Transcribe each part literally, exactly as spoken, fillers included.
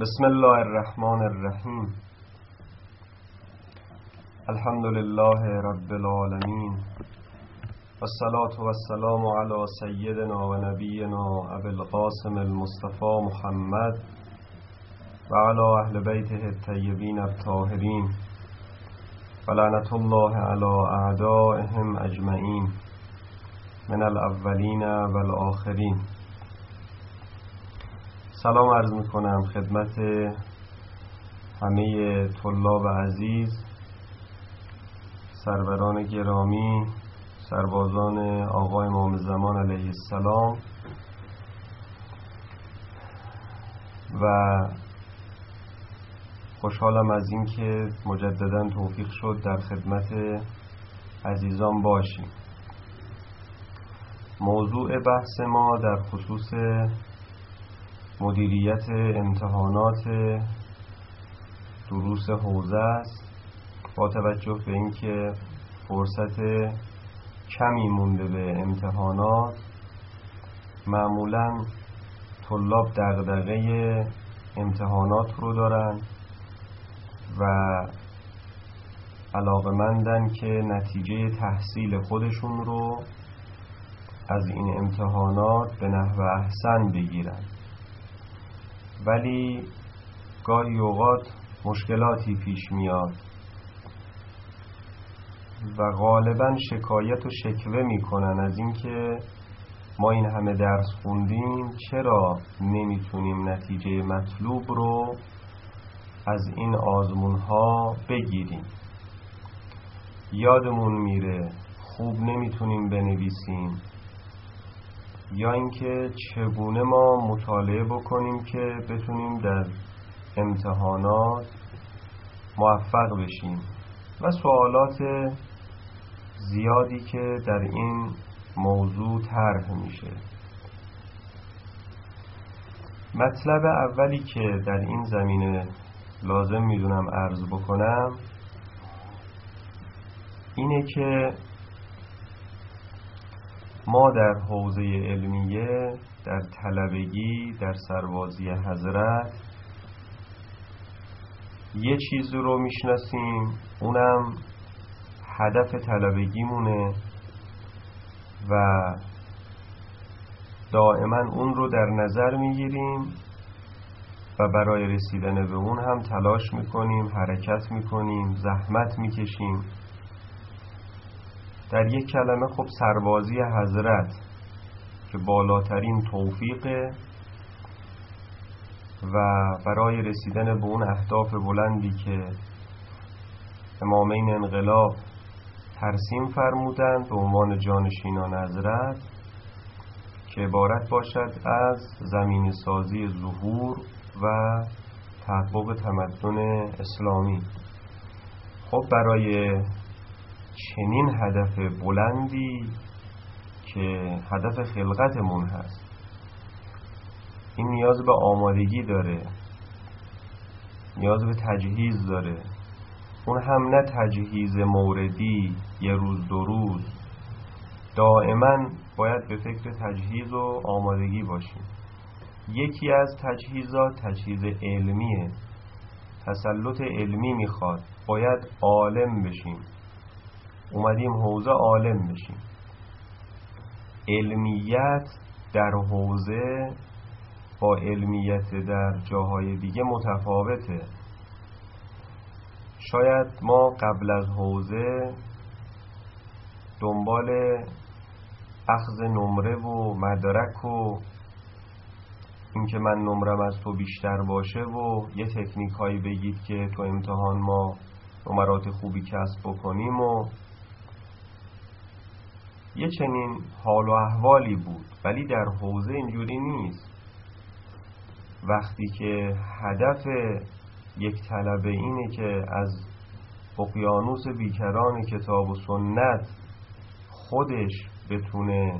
بسم الله الرحمن الرحیم. الحمد لله رب العالمین والصلاة والسلام علی سیدنا و نبینا ابی القاسم المصطفى محمد و علی اهل بیته الطیبین الطاهرین و لعنت الله علی اعدائهم اجمعین من الاولین و الاخرین. سلام عرض میکنم خدمت همه طلاب عزیز، سروران گرامی، سربازان آقای امام زمان علیه السلام و خوشحالم از این که مجددا توفیق شد در خدمت عزیزان باشیم. موضوع بحث ما در خصوص مدیریت امتحانات دروس حوزه است، با توجه به اینکه فرصت کمی مونده به امتحانات. معمولاً طلاب دغدغه امتحانات رو دارن و علاقه‌مندن که نتیجه تحصیل خودشون رو از این امتحانات به نحو احسن بگیرن، ولی گاهی اوقات مشکلاتی پیش میاد و غالبا شکایت و شکوه میکنن از اینکه ما این همه درس خوندیم چرا نمیتونیم نتیجه مطلوب رو از این آزمون ها بگیریم، یادمون میره، خوب نمیتونیم بنویسیم، یا اینکه چگونه ما مطالعه بکنیم که بتونیم در امتحانات موفق بشیم و سوالات زیادی که در این موضوع طرح میشه. مطلب اولی که در این زمینه لازم میدونم عرض بکنم اینه که ما در حوزه علمیه، در طلبگی، در سربازی حضرت یه چیز رو میشناسیم، اونم هدف طلبگیمونه و دائما اون رو در نظر میگیریم و برای رسیدن به اون هم تلاش میکنیم، حرکت میکنیم، زحمت میکشیم. در یک کلمه خب سربازی حضرت که بالاترین توفیقه و برای رسیدن به اون اهداف بلندی که امامین انقلاب ترسیم فرمودند به عنوان جانشینان حضرت، که عبارت باشد از زمین سازی ظهور و تحقق تمدن اسلامی. خب برای چنین هدف بلندی که هدف خلقتمون هست، این نیاز به آمادگی داره، نیاز به تجهیز داره. اون هم نه تجهیز موردی یه روز دو روز، دائما باید به فکر تجهیز و آمادگی باشیم. یکی از تجهیزات تجهیز علمیه، تسلط علمی میخواد، باید عالم بشیم. اومدیم حوزه عالم بشیم. علمیت در حوزه با علمیت در جاهای دیگه متفاوته. شاید ما قبل از حوزه دنبال اخذ نمره و مدرک و اینکه من نمرم از تو بیشتر باشه و یه تکنیک هایی بگید که تو امتحان ما نمرات خوبی کسب بکنیم و یه چنین حال و احوالی بود، ولی در حوزه اینجوری نیست. وقتی که هدف یک طلبه اینه که از اقیانوس بیکران کتاب و سنت خودش بتونه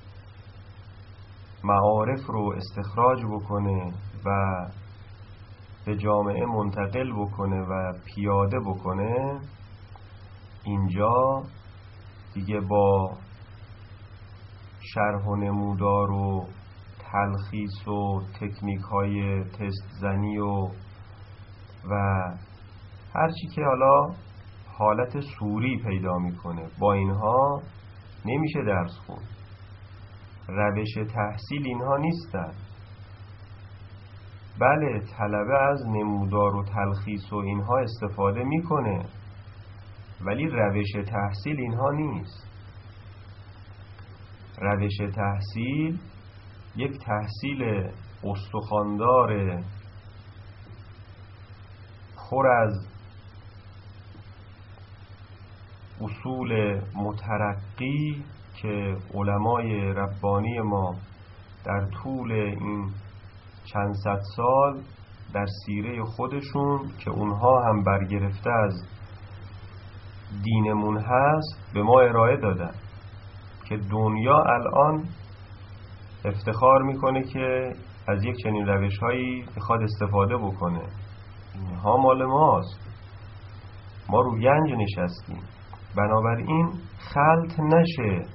معارف رو استخراج بکنه و به جامعه منتقل بکنه و پیاده بکنه، اینجا دیگه با شرح و نمودار و تلخیص و تکنیک های تست زنی و و هرچی که حالا حالت سوری پیدا میکنه، با اینها نمیشه درس خون. روش تحصیل اینها نیستن. بله طلبه از نمودار و تلخیص و اینها استفاده میکنه، ولی روش تحصیل اینها نیست. روش تحصیل یک تحصیل استخواندار پر از اصول مترقی که علمای ربانی ما در طول این چند صد سال در سیره خودشون که اونها هم برگرفته از دینمون هست به ما ارائه دادن، که دنیا الان افتخار میکنه که از یک چنین روش هایی میخواد استفاده بکنه. اینها مال ماست، ما رو گنج نشستیم. بنابراین خلط نشه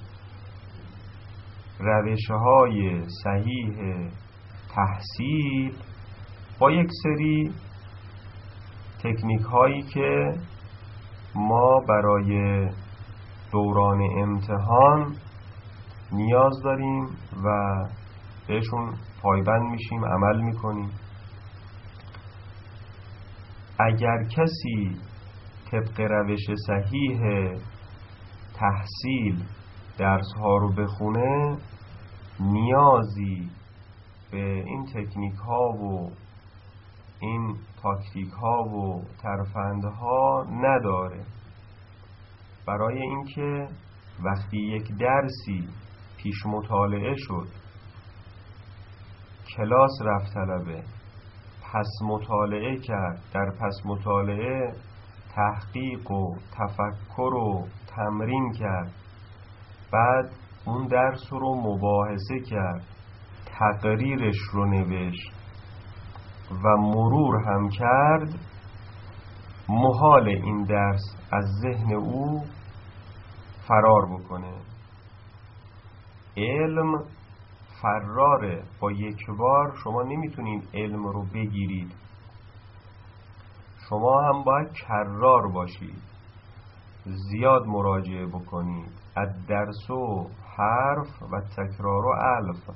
روش های صحیح تحصیل با یک سری تکنیک هایی که ما برای دوران امتحان نیاز داریم و بهشون پایبند میشیم، عمل میکنیم. اگر کسی طبق روش صحیح تحصیل درس ها رو بخونه، نیازی به این تکنیک ها و این تاکتیک ها و ترفند ها نداره. برای اینکه وقتی یک درسی پیش مطالعه شد، کلاس رفت طلبه، پس مطالعه کرد، در پس مطالعه تحقیق و تفکر و تمرین کرد، بعد اون درس رو مباحثه کرد، تقریرش رو نوشت و مرور هم کرد، محال این درس از ذهن او فرار بکنه. علم فراره، با یک بار شما نمیتونید علم رو بگیرید، شما هم باید کرار باشید، زیاد مراجعه بکنید. الدرس و حرف و تکرار و الف.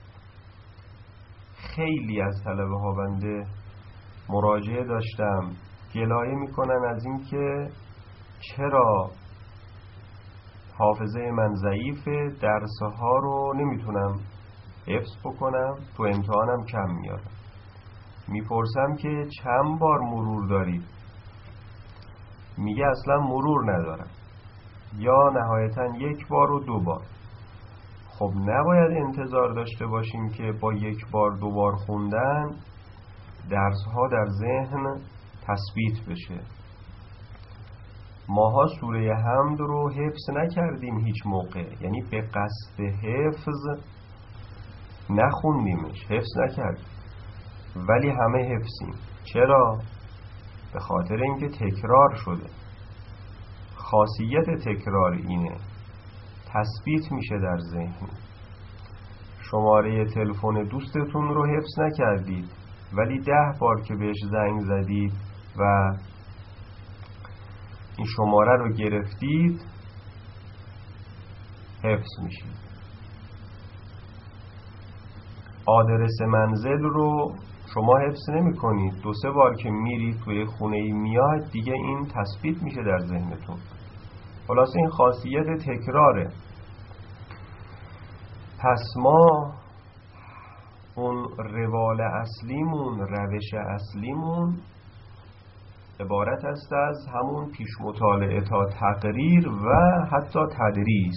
خیلی از طلبه ها بنده مراجعه داشتم گلایه میکنن از این که چرا حافظه من ضعیفه، درس ها رو نمیتونم حفظ بکنم، تو امتحانم کم میارم. میپرسم که چند بار مرور دارید؟ میگه اصلا مرور ندارم، یا نهایتا یک بار و دو بار. خب نباید انتظار داشته باشیم که با یک بار دو بار خوندن درس ها در ذهن تثبیت بشه. ماها سوره حمد رو حفظ نکردیم هیچ موقع، یعنی به قصد حفظ نخوندیمش، حفظ نکردیم، ولی همه حفظیم. چرا؟ به خاطر اینکه تکرار شده. خاصیت تکرار اینه، تثبیت میشه در ذهن. شماره تلفن دوستتون رو حفظ نکردید، ولی ده بار که بهش زنگ زدید و این شماره رو گرفتید، حفظ میشید. آدرس منزل رو شما حفظ نمی کنید، دو سه بار که میرید توی خونه ای میاد دیگه این تثبیت میشه در ذهنتون. خلاصه این خاصیت تکراره. پس ما اون روال اصلیمون، روش اصلیمون عبارت است از همون پیش مطالعه تا تقریر و حتی تدریس.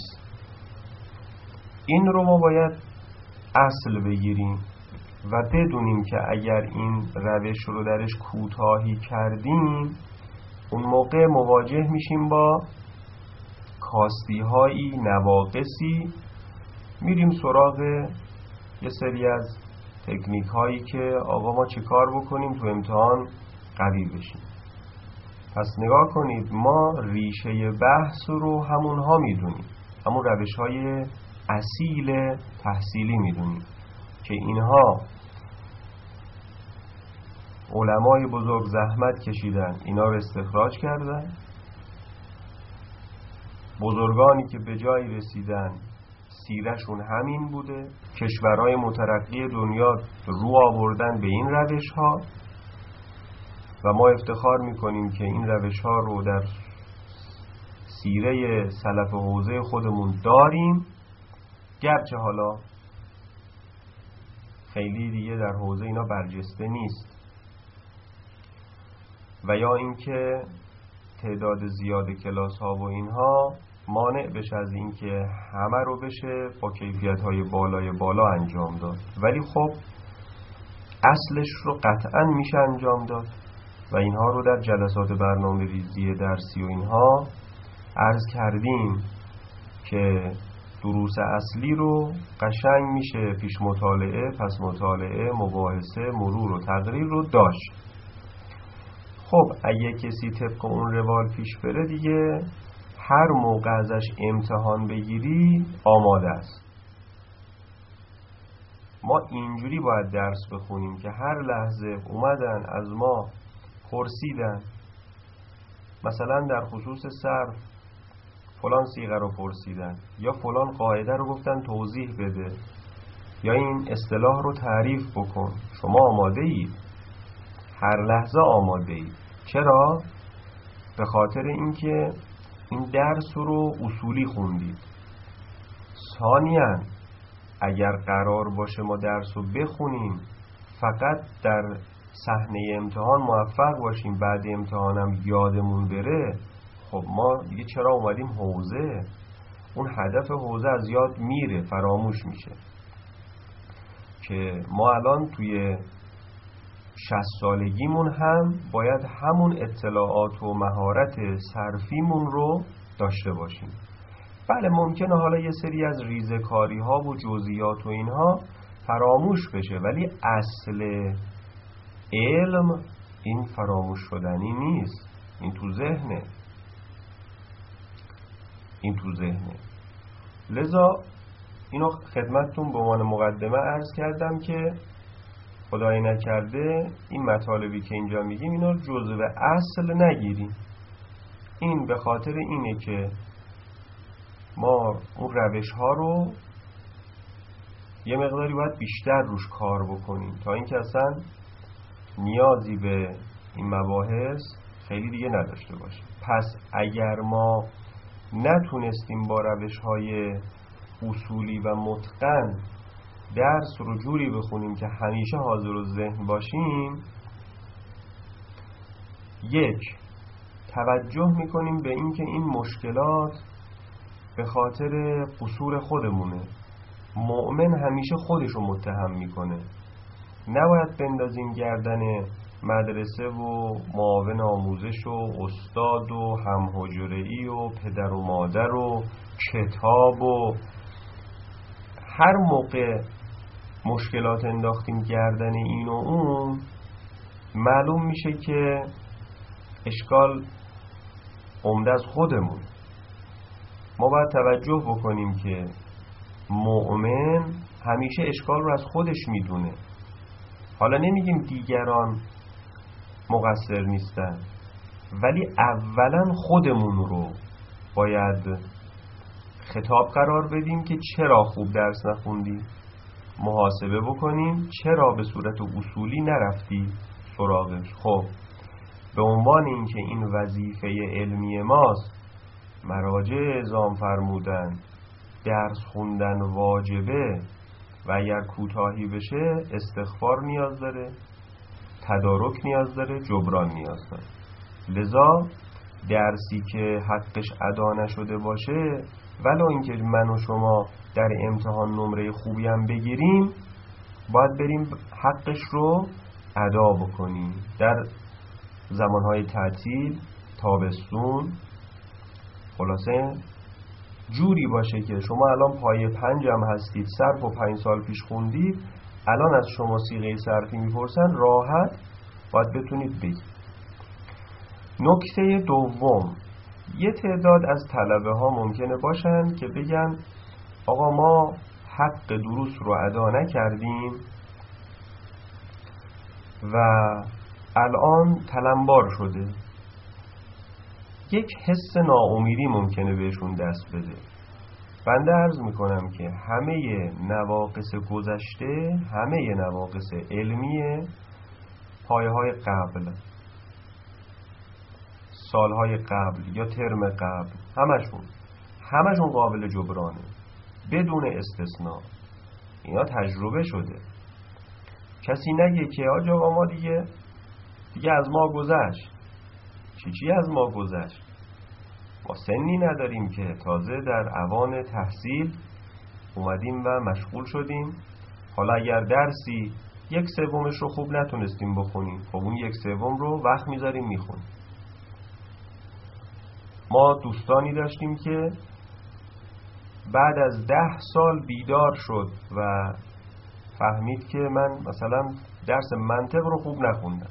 این رو ما باید اصل بگیریم و بدونیم که اگر این روش رو درش کوتاهی کردیم، اون موقع مواجه میشیم با کاستی هایی، نواقصی، میریم سراغ یه سری از تکنیک هایی که آقا ما چه کار بکنیم تو امتحان قوی بشیم. پس نگاه کنید، ما ریشه بحث رو همونها میدونیم، همون روش های اصیل تحصیلی میدونیم. که اینها علمای بزرگ زحمت کشیدن اینا رو استخراج کردن، بزرگانی که به جایی رسیدن سیرشون همین بوده، کشورهای مترقی دنیا رو آوردن به این روش ها و ما افتخار میکنیم که این روش ها رو در سیره سلف حوزه خودمون داریم، گرچه حالا خیلی دیگه در حوزه اینا برجسته نیست. و یا اینکه تعداد زیاد کلاس ها و اینها مانع بشه از اینکه همه رو بشه با کیفیت های بالای بالا انجام داد، ولی خب اصلش رو قطعا میشه انجام داد و اینها رو در جلسات برنامه ریزی درسی و اینها عرض کردیم که دروس اصلی رو قشنگ میشه پیش مطالعه، پس مطالعه، مباحثه، مرور و تقریر رو داشت. خب اگه کسی طبق اون روال پیش بره دیگه هر موقع ازش امتحان بگیری آماده است. ما اینجوری باید درس بخونیم که هر لحظه اومدن از ما پرسیدن، مثلا در خصوص صرف فلان صیغه رو پرسیدن یا فلان قاعده رو گفتن توضیح بده یا این اصطلاح رو تعریف بکن، شما آماده اید، هر لحظه آماده اید. چرا؟ به خاطر اینکه این درس رو اصولی خوندید. ثانیاً اگر قرار باشه ما درس رو بخونیم فقط در صحنه امتحان موفق باشیم بعد امتحانم یادمون بره، خب ما دیگه چرا اومدیم حوزه؟ اون هدف حوزه از یاد میره، فراموش میشه. که ما الان توی شصت سالگیمون هم باید همون اطلاعات و مهارت صرفیمون رو داشته باشیم. بله ممکنه حالا یه سری از ریزکاری ها و جزئیات و اینها فراموش بشه، ولی اصل علم این فراموش شدنی نیست، این تو ذهنه، این تو ذهنه. لذا اینو خدمتتون به عنوان مقدمه عرض کردم که خدای نکرده این مطالبی که اینجا میگیم اینا جزء اصل نگیریم. این به خاطر اینه که ما اون روش ها رو یه مقداری باید بیشتر روش کار بکنیم تا اینکه اصلا نیازی به این مباحث خیلی دیگه نداشته باشیم. پس اگر ما نتونستیم با روش های اصولی و متقن درس رو جوری بخونیم که همیشه حاضر و ذهن باشیم، یک، توجه میکنیم به این که این مشکلات به خاطر قصور خودمونه. مؤمن همیشه خودشو متهم میکنه، نباید بندازیم گردن مدرسه و معاون آموزش و استاد و همحجره‌ای و پدر و مادر و کتاب و هر موقع مشکلات انداختیم گردن این و اون معلوم میشه که اشکال عمده از خودمون. ما باید توجه بکنیم که مؤمن همیشه اشکال رو از خودش میدونه. حالا نمیگیم دیگران مقصر نیستن، ولی اولا خودمون رو باید خطاب قرار بدیم که چرا خوب درس نخوندی، محاسبه بکنیم چرا به صورت اصولی نرفتی سراغش. خب به عنوان اینکه این وظیفه علمی ماست، مراجع اعزام فرمودن درس خوندن واجبه و اگر کوتاهی بشه استغفار نیاز داره، تدارک نیاز داره، جبران نیاز داره. لذا درسی که حقش ادا نشده باشه ولو اینکه من و شما در امتحان نمره خوبی هم بگیریم باید بریم حقش رو ادا بکنیم. در زمانهای تعطیل، تابستون، خلاصه جوری باشه که شما الان پایه پنج هم هستید، صرف و پنج سال پیش خوندید، الان از شما صیغه صرفی میپرسن راحت باید بتونید بگید. نکته دوم، یه تعداد از طلبه ها ممکنه باشن که بگن آقا ما حق دروس رو ادا نکردیم و الان تلمبار شده، یک حس ناامیدی ممکنه بهشون دست بده. بنده عرض میکنم که همه نواقص گذشته، همه نواقص علمی پایه های قبل، سالهای قبل یا ترم قبل، همشون همشون قابل جبرانه بدون استثناء. اینا تجربه شده. کسی نگه که آجا ما دیگه دیگه از ما گذشت. چی چی از ما گذشت؟ ما سنی نداریم که تازه در اوان تحصیل اومدیم و مشغول شدیم. حالا اگر درسی یک سومش رو خوب نتونستیم بخونیم، خب اون یک سوم رو وقت میذاریم میخونیم. ما دوستانی داشتیم که بعد از ده سال بیدار شد و فهمید که من مثلا درس منطق رو خوب نخوندم.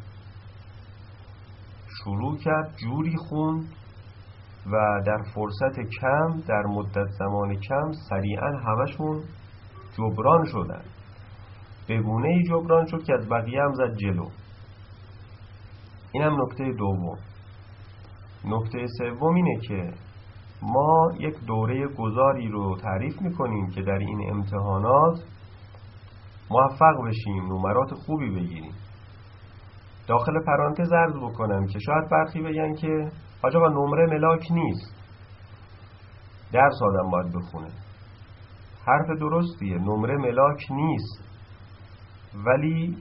شروع کرد جوری خوند و در فرصت کم، در مدت زمان کم، سریعا همشون جبران شدن. به گونه‌ای جبران شد که از بقیه هم زد جلو. اینم نکته دوم. نکته سوم اینه که ما یک دوره گذاری رو تعریف میکنیم که در این امتحانات موفق بشیم، نمرات خوبی بگیریم. داخل پرانتز عرض بکنم که شاید برخی بگن که آجا با نمره ملاک نیست، درس آدم باید بخونه. حرف درستیه، نمره ملاک نیست، ولی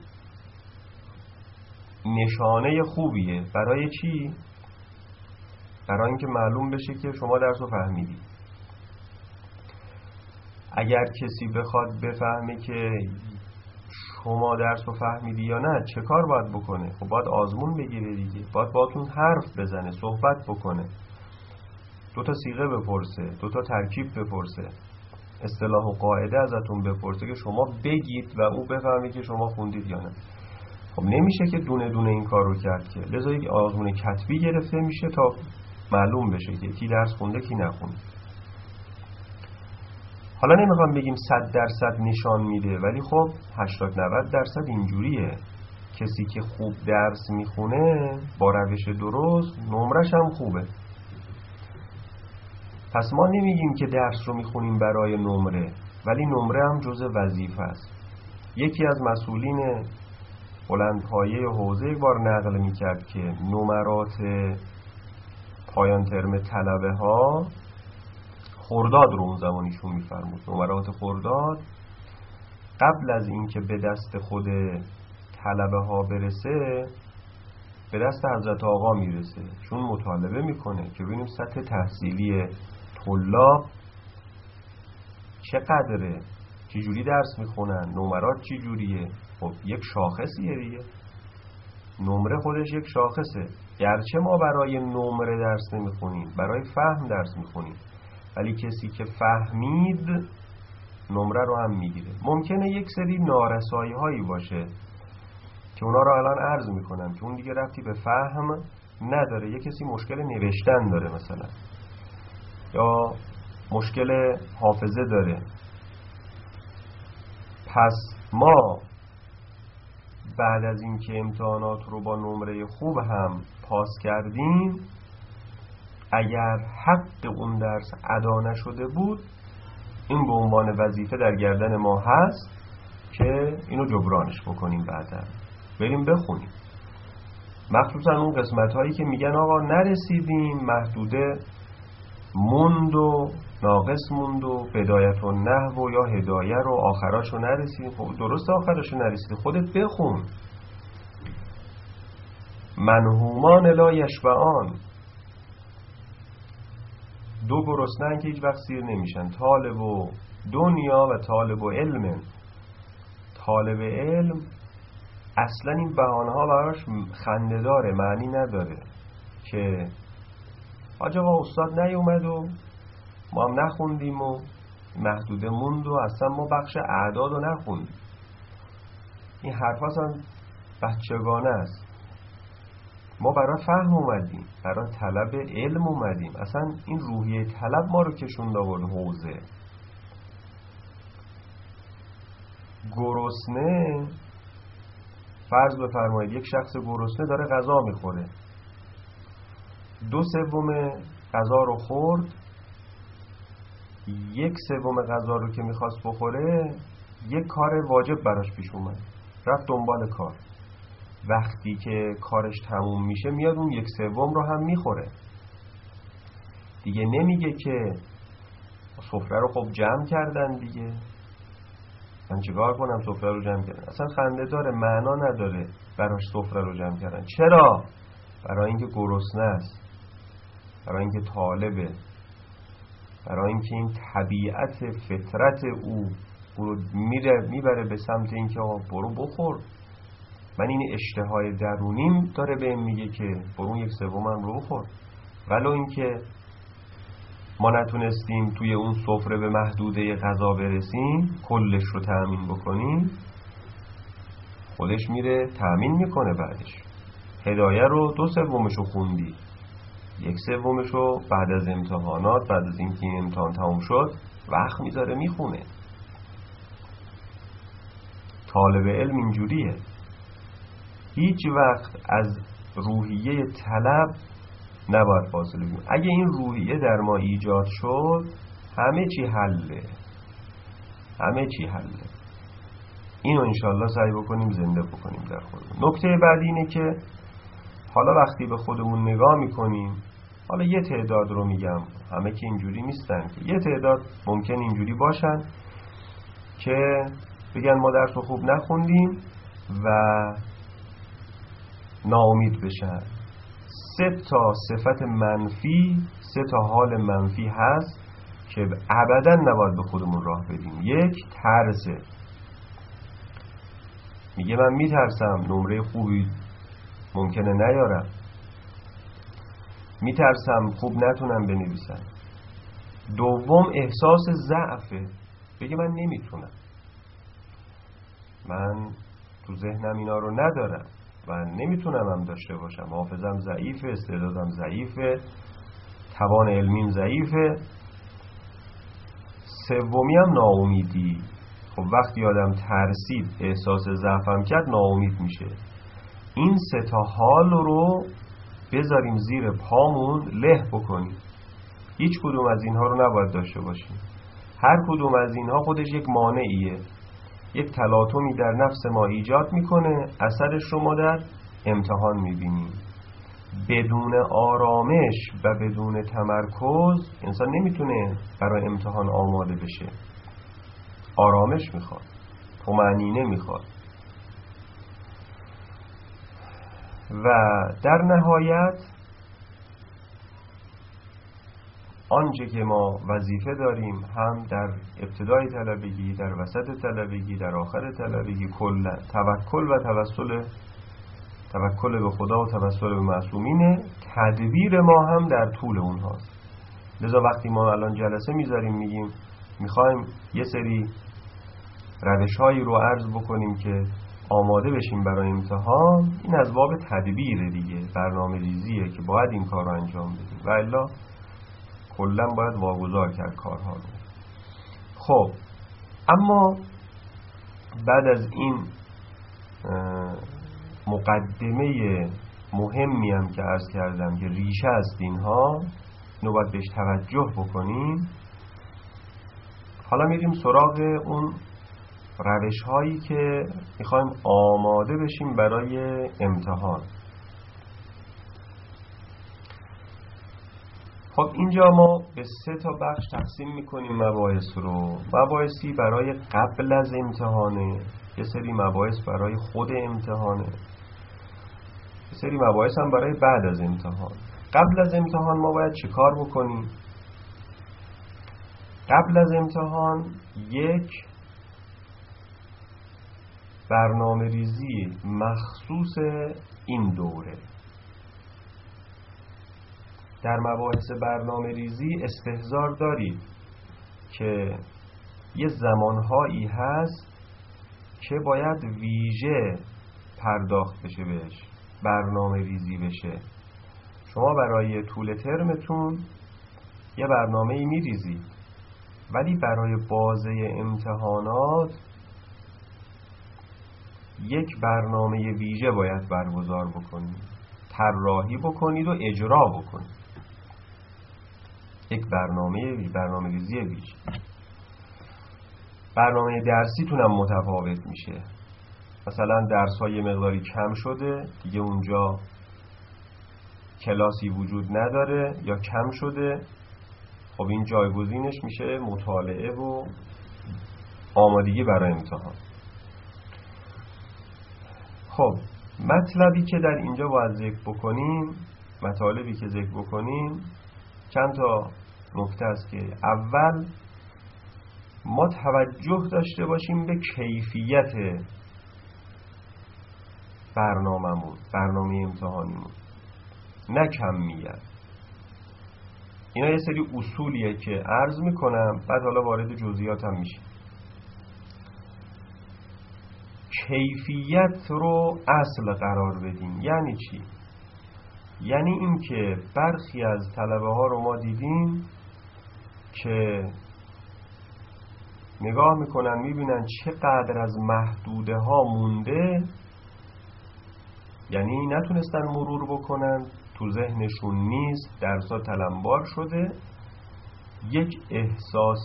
نشانه خوبیه. برای چی؟ برای اینکه معلوم بشه که شما درس رو فهمیدی. اگر کسی بخواد بفهمه که شما درس رو فهمیدی یا نه، چه کار باید بکنه؟ خب باید آزمون بگیره دیگه، باید باهاتون حرف بزنه، صحبت بکنه، دو تا صیغه بپرسه، دو تا ترکیب بپرسه، اصطلاح و قاعده ازتون بپرسه که شما بگید و او بفهمه که شما خوندید یا نه. خب نمیشه که دونه دونه این کار رو کرد که، لذا یک آزمون کتبی گرفته میشه تا معلوم بشه که کی درس خونده کی نخونده. حالا نمیخوام بگیم صد درصد نشان میده، ولی خب هشتاد نود درصد اینجوریه. کسی که خوب درس میخونه با روش درست، نمرش هم خوبه. پس ما نمیگیم که درس رو میخونیم برای نمره، ولی نمره هم جزء وظیفه است. یکی از مسئولین بلندپایه حوزه یک بار نقل میکرد که نمرات پایان ترم طلبه ها، خرداد رو اون زمانیشون میفرمود، نمرات خرداد قبل از اینکه به دست خود طلبه ها برسه به دست حضرت آقا میرسه، چون مطالبه میکنه که ببینیم سطح تحصیلی طلاب چقدره، چی جوری درس میخونن، نمرات چی جوریه. خب یک شاخصیه دیگه، نمره خودش یک شاخصه. گرچه ما برای نمره درس نمیخونیم، برای فهم درس میخونیم، ولی کسی که فهمید نمره رو هم میگیره. ممکنه یک سری نارسایی هایی باشه که اونا رو الان عرض میکنم که اون دیگه ربطی به فهم نداره. یک کسی مشکل نوشتن داره مثلا، یا مشکل حافظه داره. پس ما بعد از اینکه امتحانات رو با نمره خوب هم پاس کردیم، اگر حق اون درس ادا نشده بود، این به عنوان وظیفه در گردن ما هست که اینو جبرانش بکنیم، بعدا بریم بخونیم. مخصوصا اون قسمت هایی که میگن آقا نرسیدیم، محدوده موند و ناقص موند و بدایت و نحو یا هدایه رو آخراشو نرسیدیم. خب درست آخراشو نرسیدی، خودت بخون. منهومان لا یشبعان، دو گرسنه‌ان که هیچ وقت سیر نمیشن، طالب و دنیا و طالب و علم. طالب علم اصلا این بهانه ها براش خنده داره، معنی نداره که حاج آقا استاد نیومد و ما هم نخوندیم و محدوده موند و اصلا ما بخش اعداد رو نخوندیم. این حرف اصلا بچگانه است. ما برای فهم اومدیم، برای طلب علم اومدیم. اصلا این روحیه طلب ما رو کشوند آورد حوزه. گرسنه، فرض بفرمایید یک شخص گرسنه داره غذا میخوره، دو سوم غذا رو خورد، یک سوم غذا رو که میخواست بخوره یک کار واجب براش پیش اومد، رفت دنبال کار. وقتی که کارش تموم میشه میاد اون یک سوم رو هم میخوره دیگه. نمیگه که سفره رو خب جمع کردن دیگه، من چیکار کنم سفره رو جمع کردن. اصلا خنده داره، معنا نداره براش سفره رو جمع کردن. چرا؟ برای اینکه گرسنه است، برای اینکه طالبه، برای اینکه این طبیعت فطرت او او رو میره میبره به سمت اینکه آقا برو بخور. من این اشتهای درونیم داره بهم میگه که برو یک سومم رو بخور. ولو اینکه ما نتونستیم توی اون سفره به محدوده غذا برسیم، کلش رو تأمین بکنیم، خودش میره تأمین میکنه. بعدش هدایه رو دو سومشو خوندی، یک سومشو بعد از امتحانات، بعد از اینکه این امتحان تموم شد وقت میذاره میخونه. طالب علم اینجوریه، هیچ وقت از روحیه طلب نباید فاصله بگیریم. اگه این روحیه در ما ایجاد شد همه چی حله، همه چی حله. اینو انشالله سعی بکنیم زنده بکنیم در خودمون. نکته بعدی اینه که حالا وقتی به خودمون نگاه میکنیم، حالا یه تعداد رو میگم، همه که اینجوری نیستن، که یه تعداد ممکن اینجوری باشن که بگن ما درس رو خوب نخوندیم و ناامید بشن. سه تا صفت منفی، سه تا حال منفی هست که ابدا نباید به خودمون راه بدیم. یک، ترسه. میگه من میترسم نمره خوبی ممکنه نیارم، میترسم خوب نتونم بنویسم. دوم، احساس ضعفه، بگه من نمیتونم، من تو ذهنم اینا رو ندارم و نمیتونم هم داشته باشم، حافظم ضعیفه، استعدادم ضعیفه، توان علمیم ضعیفه. سومی هم ناامیدی. خب وقتی آدم ترسید، احساس ضعفم کرد، ناامید میشه. این سه تا حال رو بذاریم زیر پامون له بکنیم. هیچ کدوم از اینها رو نباید داشته باشیم. هر کدوم از اینها خودش یک مانعیه، یک تلاطمی در نفس ما ایجاد میکنه، اثرش رو ما در امتحان میبینیم. بدون آرامش و بدون تمرکز انسان نمیتونه برای امتحان آماده بشه. آرامش میخواد، طمأنینه میخواد. و در نهایت آنچه که ما وظیفه داریم، هم در ابتدای طلبگی، در وسط طلبگی، در آخر طلبگی، کلا توکل و توسل، توکل به خدا و توسل به معصومینه. تدبیر ما هم در طول اونهاست. لذا وقتی ما الان جلسه میذاریم میگیم میخوایم یه سری روش‌هایی رو عرض بکنیم که آماده بشیم برای امتحان، این از باب تدبیر دیگه، برنامه ریزیه که باید این کار رو انجام بدیم و الا کلا باید واگذار کرد کارها رو. خب اما بعد از این مقدمه مهمی هم که عرض کردم که ریشه است اینها، اینو باید بهش توجه بکنیم. حالا میریم سراغ اون روش هایی که میخوایم آماده بشیم برای امتحان. خب اینجا ما به سه تا بخش تقسیم میکنیم مباحث رو. مباحثی برای قبل از امتحانه، یه سری مباحث برای خود امتحانه، یه سری مباحث هم برای بعد از امتحان. قبل از امتحان ما باید چه کار بکنیم؟ قبل از امتحان یک برنامه ریزی مخصوص این دوره. در مباحث برنامه ریزی استحضار دارید که یه زمانهایی هست که باید ویژه پرداخت بشه بهش، برنامه ریزی بشه. شما برای طول ترمتون یه برنامه‌ای میریزید، ولی برای بازه امتحانات یک برنامه ویژه باید برگزار بکنید، طراحی بکنید و اجرا بکنید. یک برنامه برنامه ریزی ویژه. برنامه درسیتون هم متفاوت میشه. مثلا درس‌های مقداری کم شده، دیگه اونجا کلاسی وجود نداره یا کم شده، خب این جایگزینش میشه مطالعه و آمادگی برای امتحان. خب مطلبی که در اینجا باید ذکر بکنیم، مطالبی که ذکر بکنیم چند تا نکته است که اول ما توجه داشته باشیم به کیفیت برنامه‌مون، برنامه امتحانیمون، نه کمیت. اینا یه سری اصولیه که عرض میکنم، بعد حالا وارد جزئیات هم میشیم. کیفیت رو اصل قرار بدیم. یعنی چی؟ یعنی این که برخی از طلبه ها رو ما دیدیم که نگاه میکنن میبینن چقدر از محدوده ها مونده، یعنی نتونستن مرور بکنن، تو ذهنشون نیست، درس‌ها تلمبار شده، یک احساس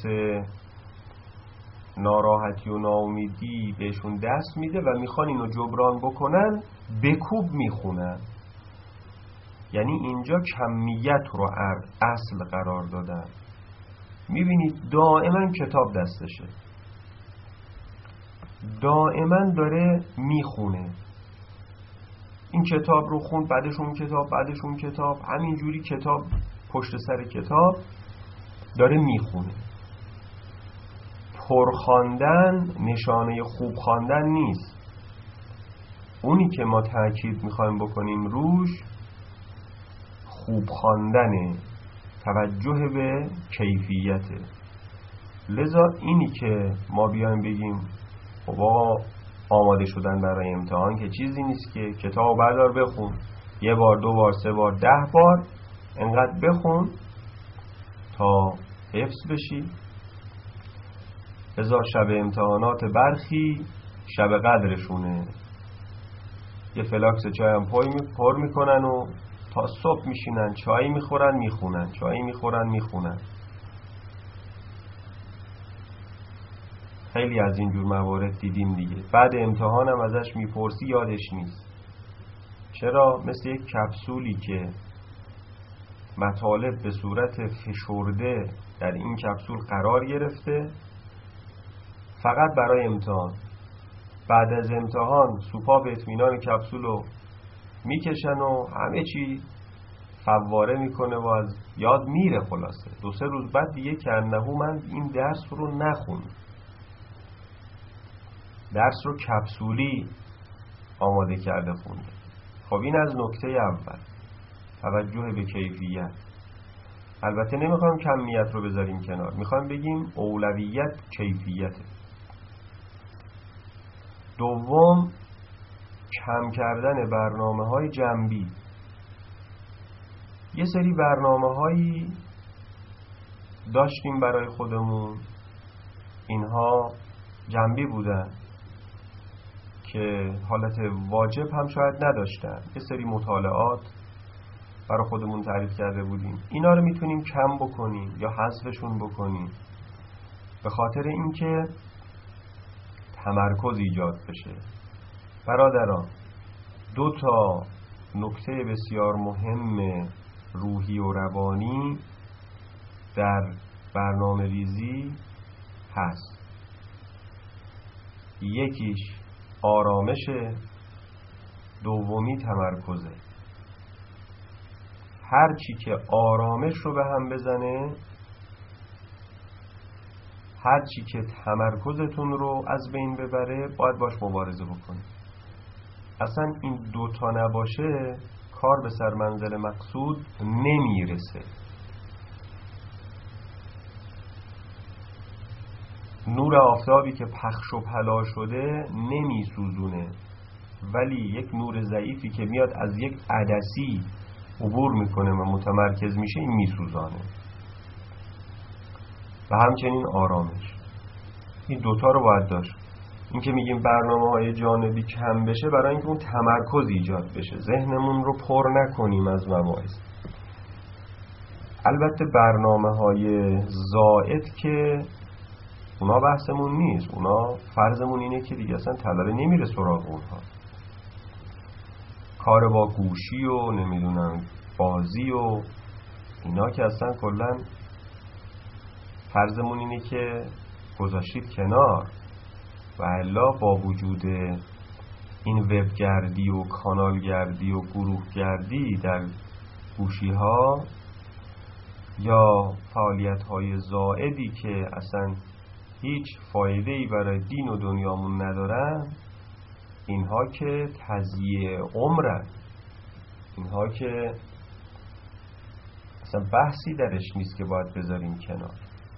ناراحتی و ناامیدی بهشون دست میده و میخوان اینو جبران بکنن، بکوب میخونن. یعنی اینجا کمیت رو اصل قرار دادن. میبینید دائما کتاب دستشه، دائما داره میخونه، این کتاب رو خوند، بعدش اون کتاب، بعدش اون کتاب، همینجوری کتاب پشت سر کتاب داره میخونه. پرخواندن نشانه خوب خواندن نیست. اونی که ما تاکید میخوایم بکنیم روش خوب خواندنه، توجه به کیفیته. لذا اینی که ما بیایم بگیم خب آقا آماده شدن برای امتحان که چیزی نیست که کتاب بردار بخون، یه بار دو بار سه بار ده بار انقدر بخون تا حفظ بشی. لذا شب امتحانات برخی شب قدرشونه، یه فلاکس چای هم پر میکنن و تا صبح میشینن، چای میخورن میخونن، چای میخورن میخونن. خیلی از اینجور موارد دیدیم دیگه. بعد امتحانم ازش میپرسی یادش نیست. چرا؟ مثل یک کپسولی که مطالب به صورت فشرده در این کپسول قرار گرفته فقط برای امتحان. بعد از امتحان سوپا به اطمینان کپسولو میکشن و همه چی فواره میکنه و از یاد میره. خلاصه دو سه روز بعد دیگه که انهو من این درس رو نخون، درس رو کپسولی آماده کرده خونده. خب این از نکته اول، توجه به کیفیت. البته نمیخوایم کمیت رو بذاریم کنار، میخوایم بگیم اولویت کیفیته. دوم، کم کردن برنامه های جنبی. یه سری برنامه هایی داشتیم برای خودمون، اینها جنبی بودن که حالت واجب هم شاید نداشتن. یه سری مطالعات برای خودمون تعریف کرده بودیم، اینا رو میتونیم کم بکنیم یا حذفشون بکنیم به خاطر اینکه تمرکز ایجاد بشه. برادران، دو تا نکته بسیار مهم روحی و روانی در برنامه ریزی هست. یکیش آرامشه، دومی تمرکزه. هر چی که آرامش رو به هم بزنه، هر چی که تمرکزتون رو از بین ببره، باید باش مبارزه بکنید. اصلا این دوتا نباشه کار به سر منزل مقصود نمیرسه. نور آفتابی که پخش و پلا شده نمیسوزونه، ولی یک نور ضعیفی که میاد از یک عدسی عبور میکنه و متمرکز میشه، این میسوزانه. و همچنین آرامش. این دوتا رو باید داشت. این که میگیم برنامه های جانبی کم بشه برای اینکه اون تمرکز ایجاد بشه، ذهنمون رو پر نکنیم از مباحث. البته برنامه های زائد که اونا بحثمون نیست، اونا فرضمون اینه که دیگه اصلا طلبه نمیره سراغ اونها. کار با گوشی و نمیدونم بازی و اینا که اصلا کلا فرضمون اینه که گذاشتید کنار. و الا با وجود این وبگردی و کانالگردی و گروهگردی در گوشی ها یا فعالیت های زائدی که اصلا هیچ فایده‌ای برای دین و دنیامون ندارن، اینها که تضییع عمرن، اینها که اصلا بحثی درش نیست که باید بذاریم کنار.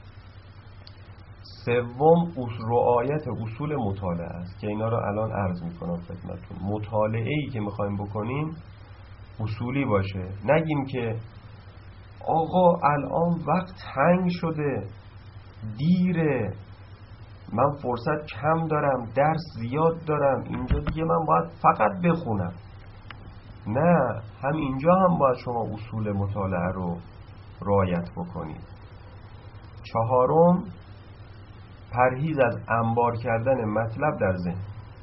سوم رعایت اصول مطالعه است که اینا رو الان عرض میکنم خدمتتون. مطالعه‌ای که میخوایم بکنیم اصولی باشه، نگیم که آقا الان وقت تنگ شده، دیره، من فرصت کم دارم، درس زیاد دارم، اینجا دیگه من باید فقط بخونم. نه، هم اینجا هم باید شما اصول مطالعه رو رعایت بکنید. چهارم، پرهیز از انبار کردن مطلب در ذهن.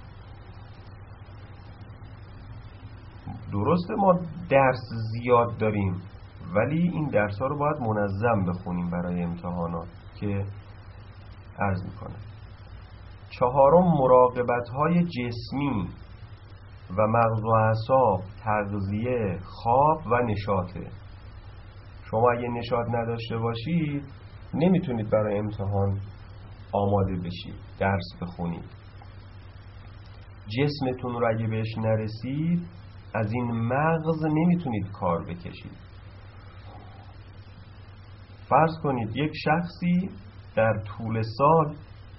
درسته ما درس زیاد داریم، ولی این درس ها رو باید منظم بخونیم برای امتحانات که عرض میکنه. چهارم، مراقبت های جسمی و مغز و اعصاب، تغذیه، خواب و نشاطه. شما اگه نشاط نداشته باشید نمیتونید برای امتحان آماده بشید، درس بخونید. جسمتون رو اگه بهش نرسید از این مغز نمیتونید کار بکشید. فرض کنید یک شخصی در طول سال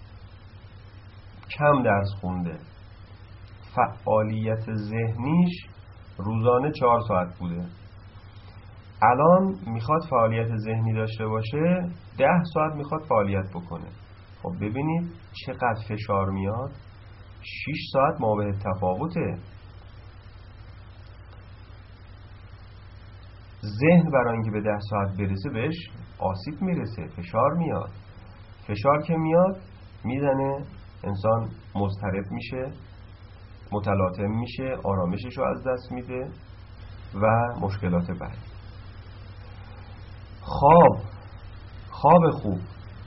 کم درس خونده، فعالیت ذهنیش روزانه چهار ساعت بوده، الان میخواد فعالیت ذهنی داشته باشه، ده ساعت میخواد فعالیت بکنه. خب ببینید چقدر فشار میاد، شش ساعت مابه تفاوته. ذهن برای اینکه به ده ساعت برسه بهش آسیب میرسه، فشار میاد. فشار که میاد میزنه، انسان مضطرب میشه، متلاطم میشه، آرامشش رو از دست میده و مشکلات بعد. خواب، خواب خوب،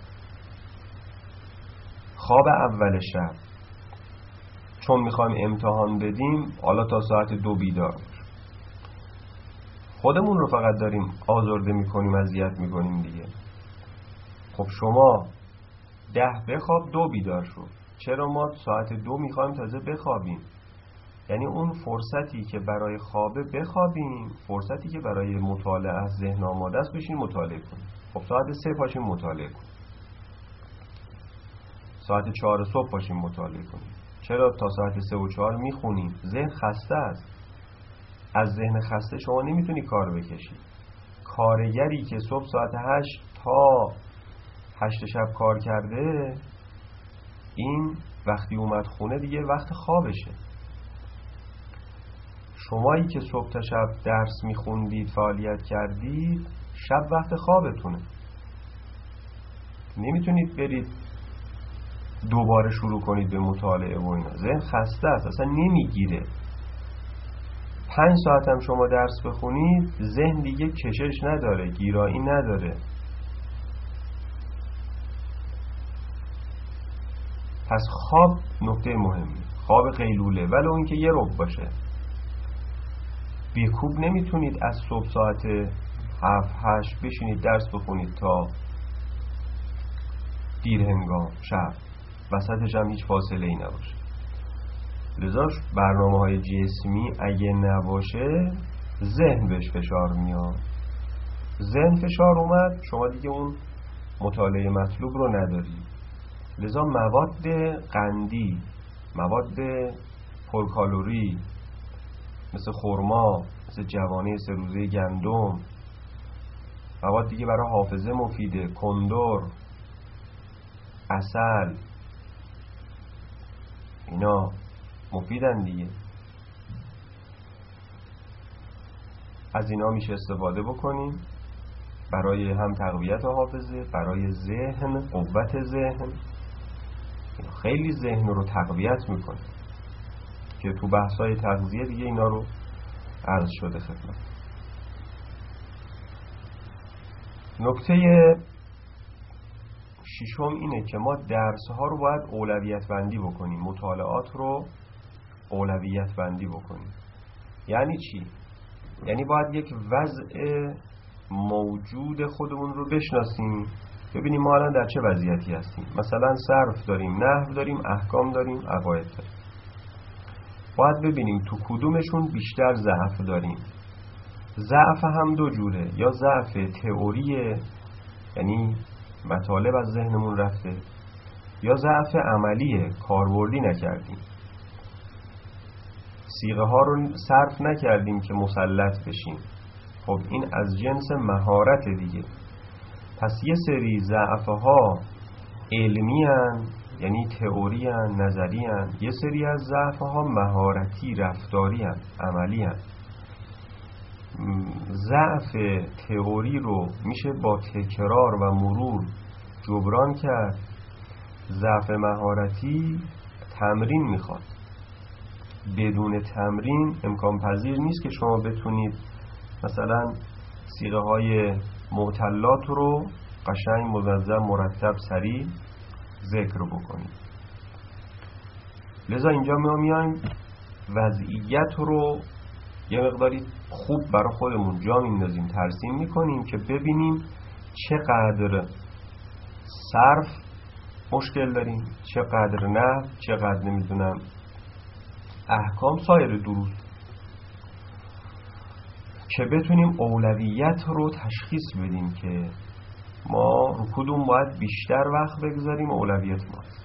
خواب اول شب، چون میخوایم امتحان بدیم حالا تا ساعت دو بیدار باش. خودمون رو فقط داریم آزرده میکنیم، اذیت میکنیم دیگه. خب شما ده بخواب، دو بیدار شو. چرا ما ساعت دو میخوایم تازه بخوابیم؟ یعنی اون فرصتی که برای خوابه بخوابیم، فرصتی که برای مطالعه از ذهن آماده است بشین مطالعه کنیم. خب ساعت سه پاشیم مطالعه کنیم، ساعت چهار صبح پاشیم مطالعه کنیم. چرا تا ساعت سه و چهار میخونیم؟ ذهن خسته است. از ذهن خسته شما نمیتونی کار بکشی. کارگری که صبح ساعت هشت تا هشت شب کار کرده، این وقتی اومد خونه دیگه وقت خوابشه. شمایی که صبح تا شب درس میخوندید، فعالیت کردید، شب وقت خوابتونه. نمیتونید برید دوباره شروع کنید به مطالعه و اینا. ذهن خسته است، اصلا نمیگیره. پنج ساعت هم شما درس بخونید، ذهن دیگه کشش نداره، گیرایی نداره. پس خواب نکته مهمی، خواب قیلوله، ولو اینکه یه ربع باشه. بیکوب نمیتونید از صبح ساعت هفت هشت بشینید درس بخونید تا دیر هنگام شب، وسطش هم هیچ فاصله ای نباشه. لذا برنامه های جسمی اگه نباشه ذهن بهش فشار میاد. ذهن فشار اومد، شما دیگه اون مطالعه مطلوب رو نداری. لذا مواد قندی، مواد پرکالری مثل خرما، مثل جوانه سه روزه گندم، مواد دیگه برای حافظه مفیده، کندر، عسل، اینا مفیدن دیگه. از اینا میشه استفاده بکنیم برای هم تقویت حافظه، برای ذهن، قوت ذهن. خیلی ذهن رو تقویت میکنه که تو بحث‌های تغذیه دیگه اینا رو عرض شده خدمت. نکته ششم اینه که ما درس‌ها رو باید اولویت بندی بکنیم، مطالعات رو اولویت بندی بکنیم. یعنی چی؟ یعنی باید یک وضع موجود خودمون رو بشناسیم، ببینیم ما الان در چه وضعیتی هستیم. مثلا صرف داریم، نحو داریم، احکام داریم، عقاید داریم. باید ببینیم تو کدومشون بیشتر ضعف داریم. ضعف هم دو جوره، یا ضعف تئوریه یعنی مطالب از ذهنمون رفته، یا ضعف عملیه کاربردی نکردیم، صیغه ها رو صرف نکردیم که مسلط بشیم. خب این از جنس مهارت دیگه. پس یه سری ضعف ها علمی هن، یعنی تئوری هن، نظری هن. یه سری از ضعف ها مهارتی، رفتاری هن، عملی هن. ضعف تئوری رو میشه با تکرار و مرور جبران کرد. ضعف مهارتی تمرین میخواد. بدون تمرین امکان پذیر نیست که شما بتونید مثلا صیغه های معتلات رو قشنگ منظم مرتب سریع ذکر بکنید. لذا اینجا ما میایم وضعیت رو یه مقداری خوب برای خودمون جا میندازیم، ترسیم میکنیم که ببینیم چقدر صرف مشکل داریم، چقدر نه، چقدر نمیدونم احکام، سایر دروس، که بتونیم اولویت رو تشخیص بدیم که ما رو کدوم باید بیشتر وقت بگذاریم. اولویت ماست.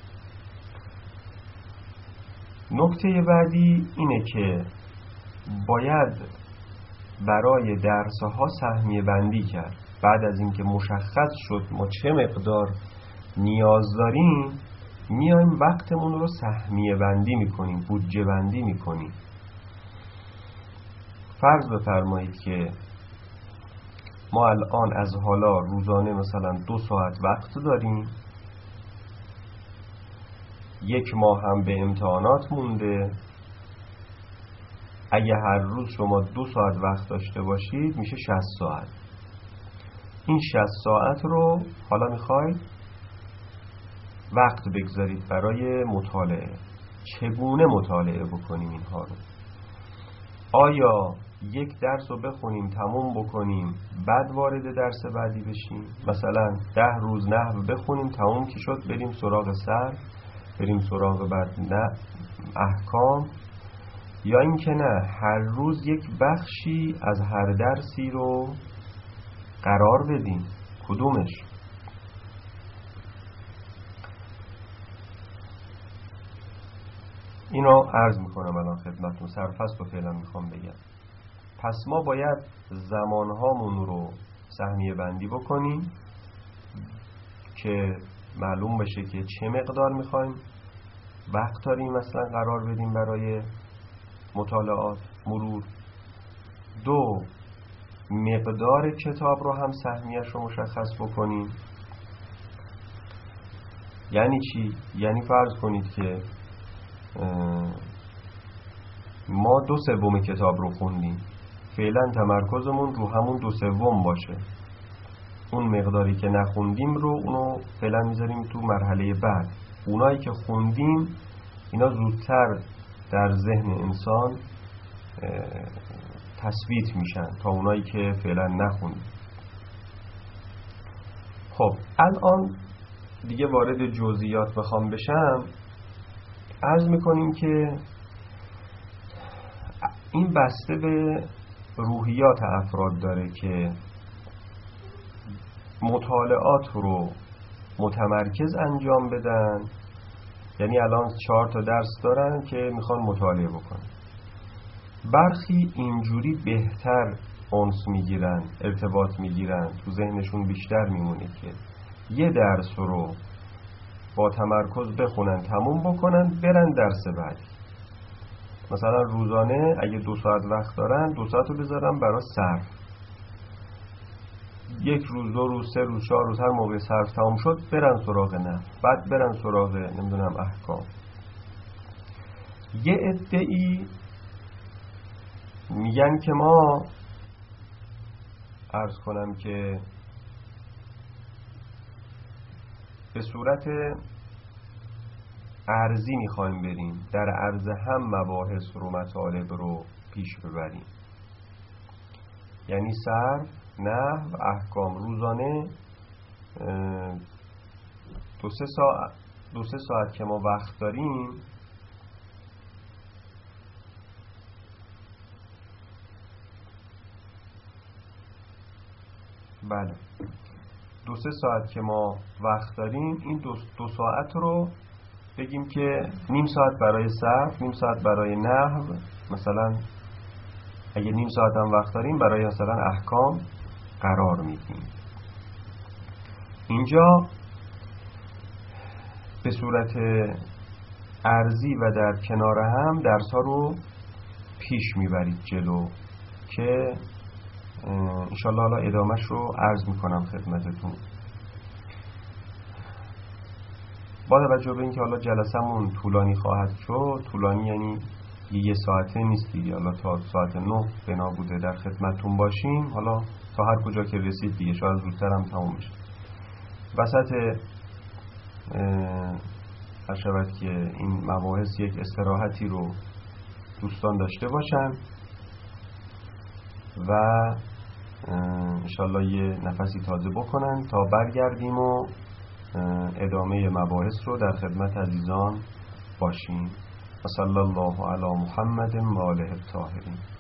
نکته بعدی اینه که باید برای درس‌ها سهمیه بندی کرد. بعد از اینکه مشخص شد ما چه مقدار نیاز داریم، میایم وقتمون رو سهمیه بندی میکنیم، بودجه بندی میکنیم. فرض بفرمایید که ما الان از حالا روزانه مثلا دو ساعت وقت داریم، یک ماه هم به امتحانات مونده. اگه هر روز شما دو ساعت وقت داشته باشید میشه شصت ساعت. این شصت ساعت رو حالا میخواید وقت بگذارید برای مطالعه. چگونه مطالعه بکنیم اینها رو؟ آیا یک درس رو بخونیم تموم بکنیم بعد وارد درس بعدی بشیم؟ مثلا ده روز نحو بخونیم تموم که شد بریم سراغ صرف، بریم سراغ بعد نه احکام؟ یا اینکه نه، هر روز یک بخشی از هر درسی رو قرار بدیم؟ کدومش؟ اینو عرض میکنم الان خدمتتون، سرفصل رو فعلا میخوام بگم. پس ما باید زمانهامون رو سهمیه بندی بکنیم که معلوم بشه که چه مقدار میخوایم وقت داریم مثلا قرار بدیم برای مطالعات، مرور. دو، مقدار کتاب رو هم سهمیه‌اش رو مشخص بکنیم. یعنی چی؟ یعنی فرض کنید که ما دو سوم کتاب رو خوندیم، فعلا تمرکزمون رو همون دو سوم باشه. اون مقداری که نخوندیم رو اونو فعلا میذاریم تو مرحله بعد. اونایی که خوندیم اینا زودتر در ذهن انسان تثبیت میشن تا اونایی که فعلا نخوندیم. خب الان دیگه وارد جزئیات بخوام بشم، عرض میکنیم که این بسته به روحیات افراد داره که مطالعات رو متمرکز انجام بدن. یعنی الان چهار تا درس دارن که میخوان مطالعه بکنن. برخی اینجوری بهتر انس میگیرن، ارتباط میگیرن، تو ذهنشون بیشتر میمونه که یه درس رو با تمرکز بخونن، تموم بکنن، برن درس بعدی. مثلا روزانه اگه دو ساعت وقت دارن، دو ساعت رو بذارن برای صرف. یک روز، دو روز، سه روز، چهار روز، هر موقع صرف تمام شد برن سراغ نحو، بعد برن سراغ نمیدونم احکام. یه عده‌ای میگن که ما عرض کنم که به صورت ارزی میخوایم بریم، در عرض هم مباحث رو مطالب رو پیش ببریم. یعنی صرف، نحو، احکام روزانه دو سه ساعت دو سه ساعت که ما وقت داریم، بله دو سه ساعت که ما وقت داریم، این دو, دو ساعت رو بگیم که نیم ساعت برای صرف، نیم ساعت برای نحو، مثلا اگه نیم ساعت هم وقت داریم برای مثلا احکام قرار میدیم. اینجا به صورت ارزی و در کنار هم درس ها رو پیش میبرید جلو که انشالله حالا ادامهش رو عرض میکنم خدمتتون. با توجه به اینکه حالا جلسمون طولانی خواهد شد، طولانی یعنی یه ساعته نیست دیگه، حالا تا ساعت نه بنا بوده در خدمتتون باشیم، حالا تا هر کجا که رسید دیگه، شاید زودتر هم تموم بشه. وسط هر شود که این مباحث یک استراحتی رو دوستان داشته باشن و انشالله یه نفسی تازه بکنن تا برگردیم و ادامه مباحث رو در خدمت عزیزان باشیم. و صلی الله علی محمد و آله الطاهرین.